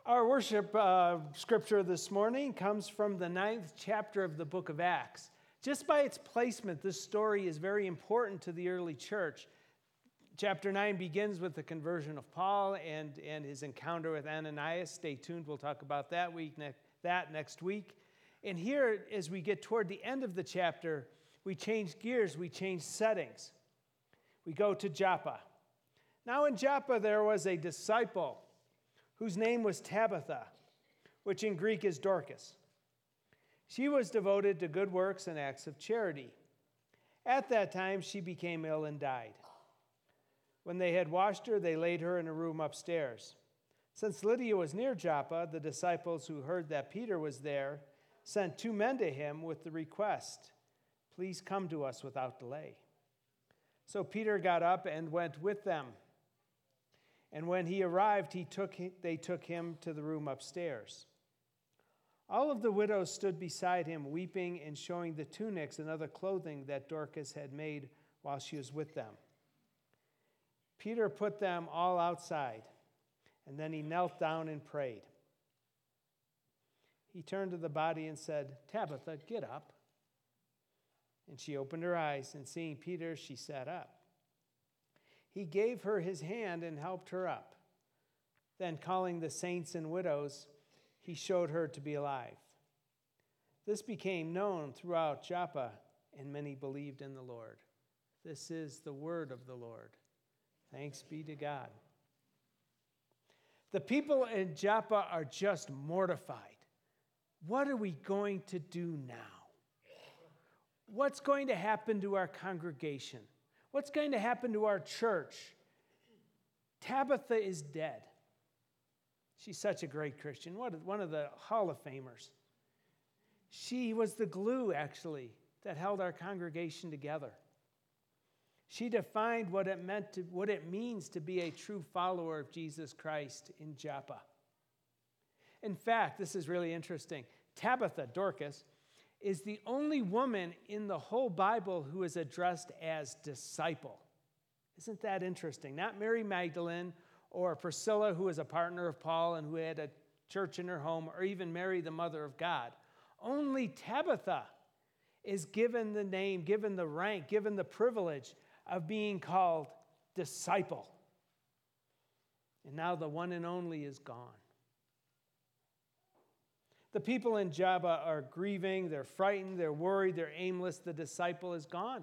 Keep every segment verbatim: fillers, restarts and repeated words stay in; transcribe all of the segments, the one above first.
Our worship uh, scripture this morning comes from the ninth chapter of the book of Acts. Just by its placement, this story is very important to the early church. Chapter nine begins with the conversion of Paul and, and his encounter with Ananias. Stay tuned, we'll talk about that week ne- that next week. And here, as we get toward the end of the chapter, we change gears, we change settings. We go to Joppa. Now in Joppa there was a disciple whose name was Tabitha, which in Greek is Dorcas. She was devoted to good works and acts of charity. At that time she became ill and died. When they had washed her, they laid her in a room upstairs. Since Lydia was near Joppa, the disciples who heard that Peter was there sent two men to him with the request, "Please come to us without delay." So Peter got up and went with them. And when he arrived, he took, they took him to the room upstairs. All of the widows stood beside him, weeping and showing the tunics and other clothing that Dorcas had made while she was with them. Peter put them all outside, and then he knelt down and prayed. He turned to the body and said, "Tabitha, get up." And she opened her eyes, and seeing Peter, she sat up. He gave her his hand and helped her up. Then, calling the saints and widows, he showed her to be alive. This became known throughout Joppa, and many believed in the Lord. This is the word of the Lord. Thanks be to God. The people in Joppa are just mortified. What are we going to do now? What's going to happen to our congregation? What's going to happen to our church? Tabitha is dead. She's such a great Christian, one of the Hall of Famers. She was the glue, actually, that held our congregation together. She defined what it meant to, what it means to be a true follower of Jesus Christ in Joppa. In fact, this is really interesting. Tabitha, Dorcas, is the only woman in the whole Bible who is addressed as disciple. Isn't that interesting? Not Mary Magdalene or Priscilla, who was a partner of Paul and who had a church in her home, or even Mary, the mother of God. Only Tabitha is given the name, given the rank, given the privilege of being called disciple. And now the one and only is gone. The people in Joppa are grieving, they're frightened, they're worried, they're aimless. The disciple is gone.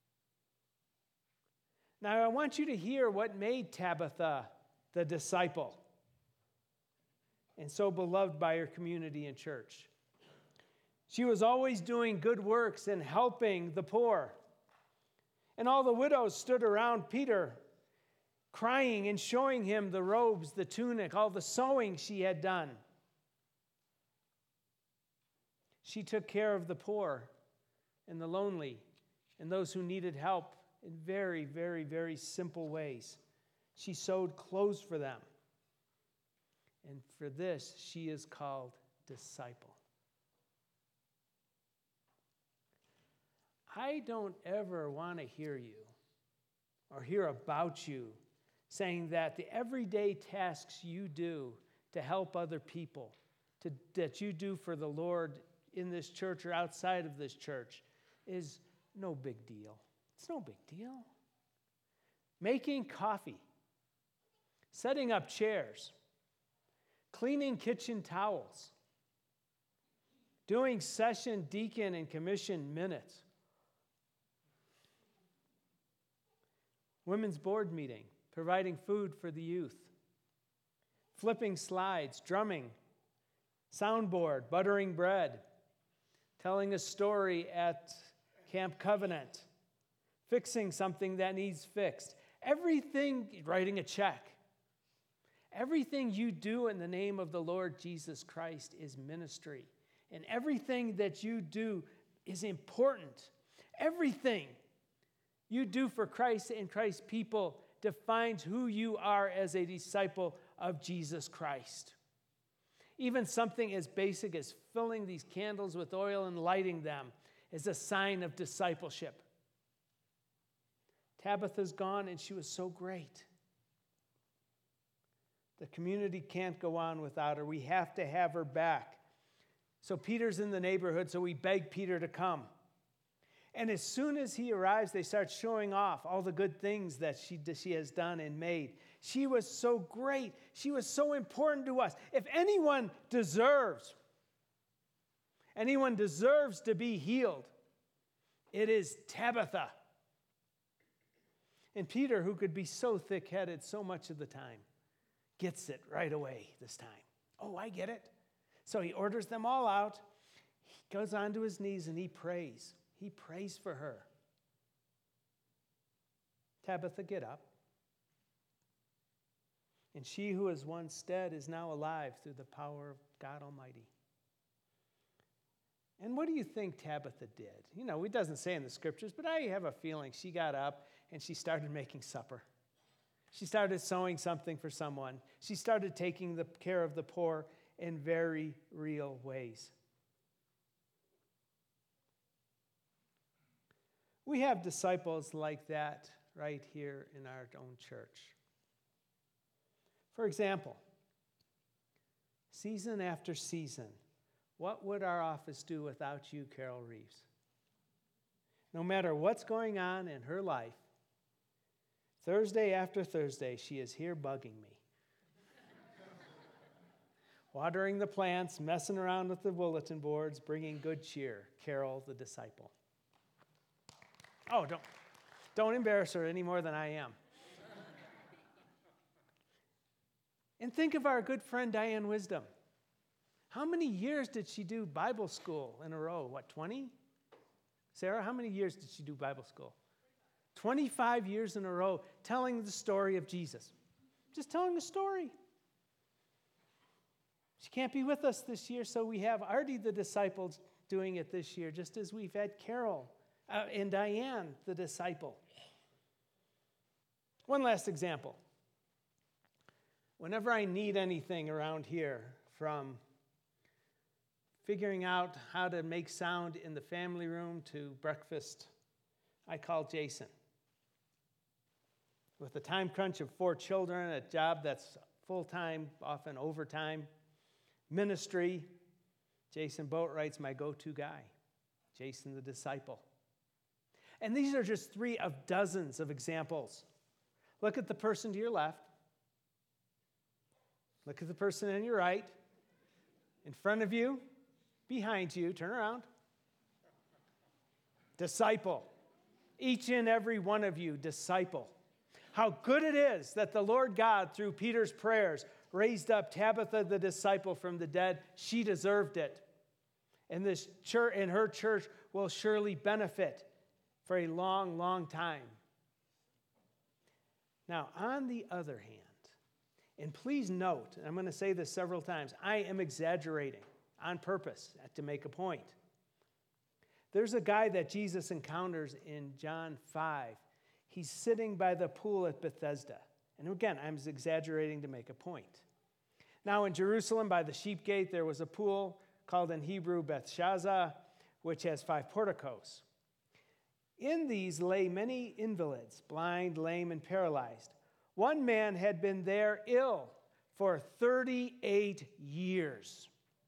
Now, I want you to hear what made Tabitha the disciple and so beloved by her community and church. She was always doing good works and helping the poor. And all the widows stood around Peter, crying and showing him the robes, the tunic, all the sewing she had done. She took care of the poor and the lonely and those who needed help in very, very, very simple ways. She sewed clothes for them. And for this, she is called disciple. I don't ever want to hear you or hear about you saying that the everyday tasks you do to help other people, to, that you do for the Lord in this church or outside of this church, is no big deal. It's no big deal. Making coffee, setting up chairs, cleaning kitchen towels, doing session, deacon, and commission minutes, women's board meeting, providing food for the youth, flipping slides, drumming, soundboard, buttering bread, telling a story at Camp Covenant, fixing something that needs fixed. Everything, writing a check. Everything you do in the name of the Lord Jesus Christ is ministry. And everything that you do is important. Everything you do for Christ and Christ's people defines who you are as a disciple of Jesus Christ. Even something as basic as filling these candles with oil and lighting them is a sign of discipleship. Tabitha's gone, and she was so great. The community can't go on without her. We have to have her back. So Peter's in the neighborhood, so we beg Peter to come. And as soon as he arrives, they start showing off all the good things that she, she has done and made. She was so great. She was so important to us. If anyone deserves, anyone deserves to be healed, it is Tabitha. And Peter, who could be so thick-headed so much of the time, gets it right away this time. Oh, I get it. So he orders them all out. He goes onto his knees and he prays. He prays for her. Tabitha, get up. And she who was once dead is now alive through the power of God Almighty. And what do you think Tabitha did? You know, it doesn't say in the scriptures, but I have a feeling she got up and she started making supper. She started sewing something for someone. She started taking the care of the poor in very real ways. We have disciples like that right here in our own church. For example, season after season, what would our office do without you, Carol Reeves? No matter what's going on in her life, Thursday after Thursday, she is here bugging me. Watering the plants, messing around with the bulletin boards, bringing good cheer. Carol, the disciple. Oh, don't, don't embarrass her any more than I am. And think of our good friend Diane Wisdom. How many years did she do Bible school in a row? What, twenty? Sarah, how many years did she do Bible school? twenty-five years in a row, telling the story of Jesus. Just telling the story. She can't be with us this year, so we have Artie the disciple doing it this year, just as we've had Carol uh, and Diane the disciple. One last example. Whenever I need anything around here, from figuring out how to make sound in the family room to breakfast, I call Jason. With a time crunch of four children, a job that's full-time, often overtime, ministry, Jason Boatwright's my go-to guy. Jason the disciple. And these are just three of dozens of examples. Look at the person to your left. Look at the person on your right. In front of you, behind you, turn around. Disciple. Each and every one of you, disciple. How good it is that the Lord God, through Peter's prayers, raised up Tabitha the disciple from the dead. She deserved it. And this church and her church will surely benefit for a long, long time. Now, on the other hand, and please note, and I'm going to say this several times, I am exaggerating on purpose to make a point. There's a guy that Jesus encounters in John five. He's sitting by the pool at Bethesda. And again, I'm exaggerating to make a point. Now in Jerusalem, by the sheep gate, there was a pool called in Hebrew Bethesda, which has five porticos. In these lay many invalids, blind, lame, and paralyzed. One man had been there ill for thirty-eight years.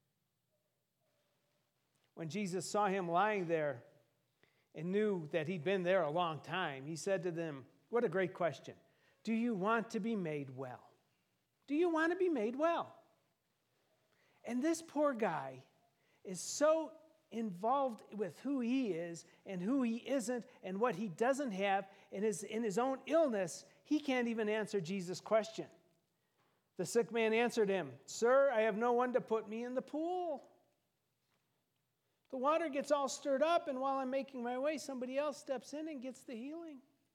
When Jesus saw him lying there and knew that he'd been there a long time, he said to them, what a great question. Do you want to be made well? Do you want to be made well? And this poor guy is so involved with who he is and who he isn't and what he doesn't have in his, in his own illness, he can't even answer Jesus' question. The sick man answered him, Sir, I have no one to put me in the pool. The water gets all stirred up, and while I'm making my way, somebody else steps in and gets the healing.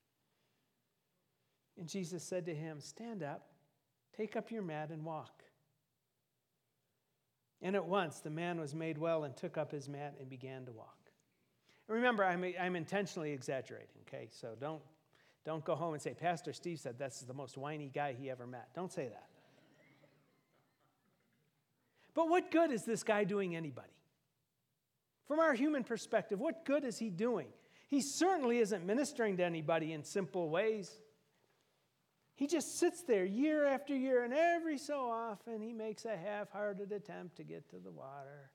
And Jesus said to him, Stand up, take up your mat, and walk. And at once the man was made well and took up his mat and began to walk. And remember, I'm, I'm intentionally exaggerating, okay? So don't, don't go home and say, Pastor Steve said that's the most whiny guy he ever met. Don't say that. But what good is this guy doing anybody? From our human perspective, what good is he doing? He certainly isn't ministering to anybody in simple ways. He just sits there year after year, and every so often he makes a half-hearted attempt to get to the water.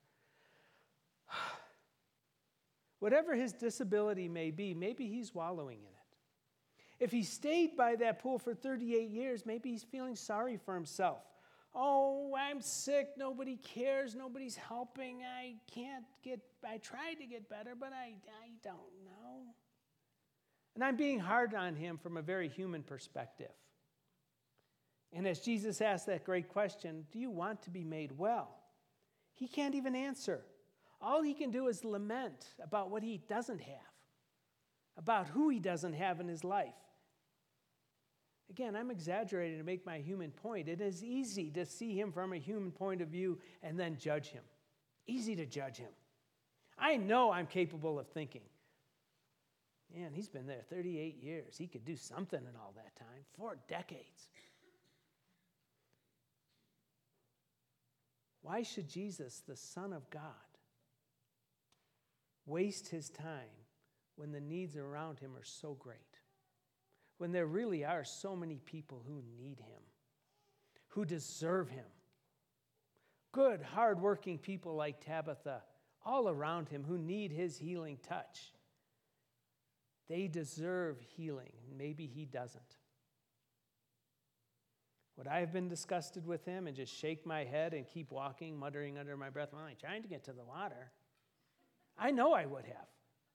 Whatever his disability may be, maybe he's wallowing in it. If he stayed by that pool for thirty-eight years, maybe he's feeling sorry for himself. Oh, I'm sick. Nobody cares. Nobody's helping. I can't get, I tried to get better, but I, I don't know. And I'm being hard on him from a very human perspective. And as Jesus asked that great question, do you want to be made well? He can't even answer. All he can do is lament about what he doesn't have, about who he doesn't have in his life. Again, I'm exaggerating to make my human point. It is easy to see him from a human point of view and then judge him. Easy to judge him. I know I'm capable of thinking, man, he's been there thirty-eight years. He could do something in all that time, four decades. Why should Jesus, the Son of God, waste his time when the needs around him are so great? When there really are so many people who need him, who deserve him. Good, hardworking people like Tabitha all around him who need his healing touch. They deserve healing. Maybe he doesn't. Would I have been disgusted with him and just shake my head and keep walking, muttering under my breath, well, I'm trying to get to the water? I know I would have.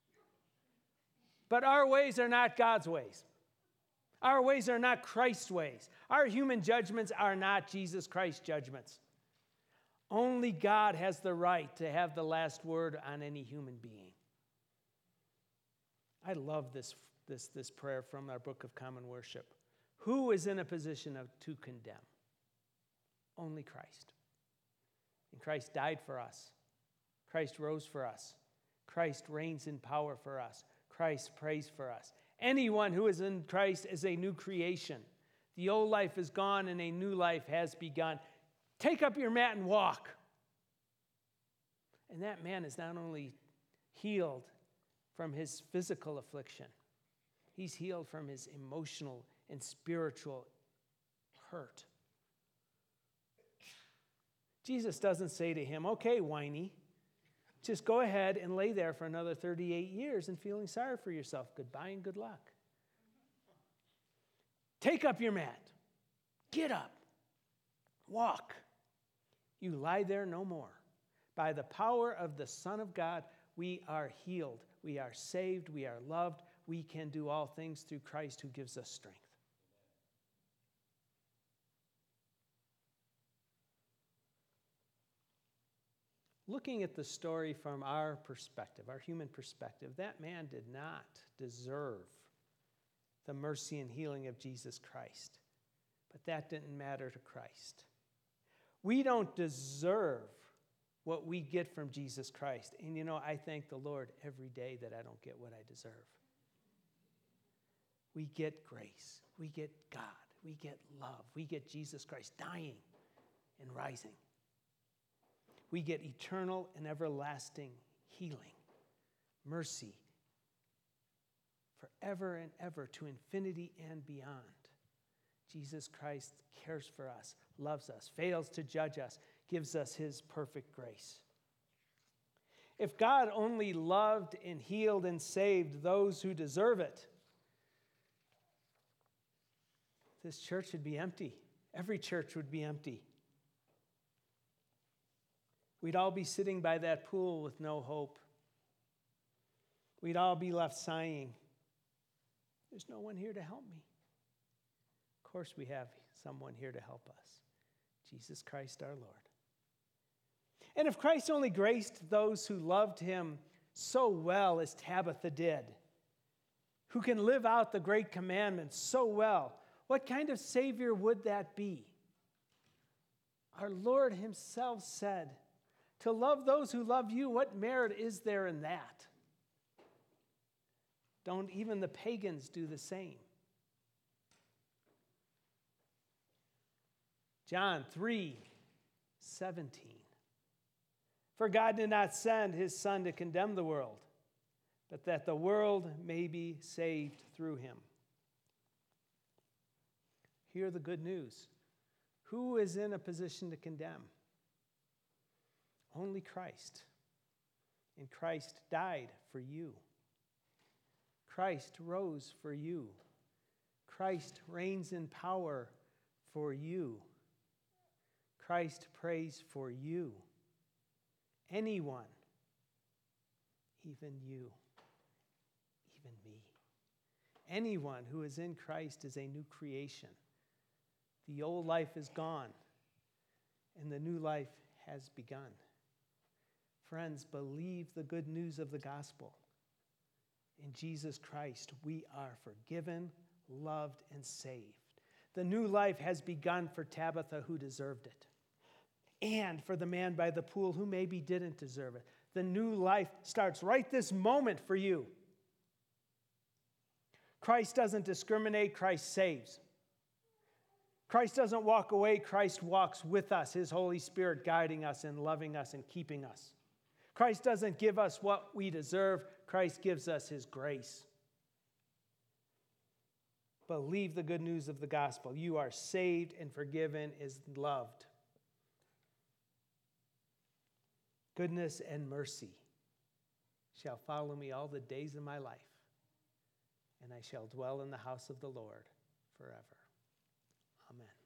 But our ways are not God's ways. Our ways are not Christ's ways. Our human judgments are not Jesus Christ's judgments. Only God has the right to have the last word on any human being. I love this, this, this prayer from our Book of Common Worship. Who is in a position of, to condemn? Only Christ. And Christ died for us. Christ rose for us. Christ reigns in power for us. Christ prays for us. Anyone who is in Christ is a new creation. The old life is gone and a new life has begun. Take up your mat and walk. And that man is not only healed from his physical affliction, he's healed from his emotional and spiritual hurt. Jesus doesn't say to him, okay, whiny, just go ahead and lay there for another thirty-eight years and feeling sorry for yourself. Goodbye and good luck. Take up your mat. Get up. Walk. You lie there no more. By the power of the Son of God, we are healed. We are saved. We are loved. We can do all things through Christ who gives us strength. Looking at the story from our perspective, our human perspective, that man did not deserve the mercy and healing of Jesus Christ. But that didn't matter to Christ. We don't deserve what we get from Jesus Christ. And you know, I thank the Lord every day that I don't get what I deserve. We get grace. We get God. We get love. We get Jesus Christ dying and rising. We get eternal and everlasting healing, mercy, forever and ever to infinity and beyond. Jesus Christ cares for us, loves us, fails to judge us, gives us his perfect grace. If God only loved and healed and saved those who deserve it, this church would be empty. Every church would be empty. We'd all be sitting by that pool with no hope. We'd all be left sighing, there's no one here to help me. Of course, we have someone here to help us, Jesus Christ our Lord. And if Christ only graced those who loved him so well as Tabitha did, who can live out the great commandments so well, what kind of Savior would that be? Our Lord himself said, to love those who love you, what merit is there in that? Don't even the pagans do the same? John three seventeen. For God did not send his Son to condemn the world, but that the world may be saved through him. Hear the good news. Who is in a position to condemn? Only Christ. And Christ died for you. Christ rose for you. Christ reigns in power for you. Christ prays for you. Anyone, even you, even me. Anyone who is in Christ is a new creation. The old life is gone, and the new life has begun. Friends, believe the good news of the gospel. In Jesus Christ, we are forgiven, loved, and saved. The new life has begun for Tabitha, who deserved it, and for the man by the pool who maybe didn't deserve it. The new life starts right this moment for you. Christ doesn't discriminate, Christ saves. Christ doesn't walk away, Christ walks with us, his Holy Spirit guiding us and loving us and keeping us. Christ doesn't give us what we deserve, Christ gives us his grace. Believe the good news of the gospel. You are saved and forgiven, is loved. Goodness and mercy shall follow me all the days of my life, and I shall dwell in the house of the Lord forever. Amen.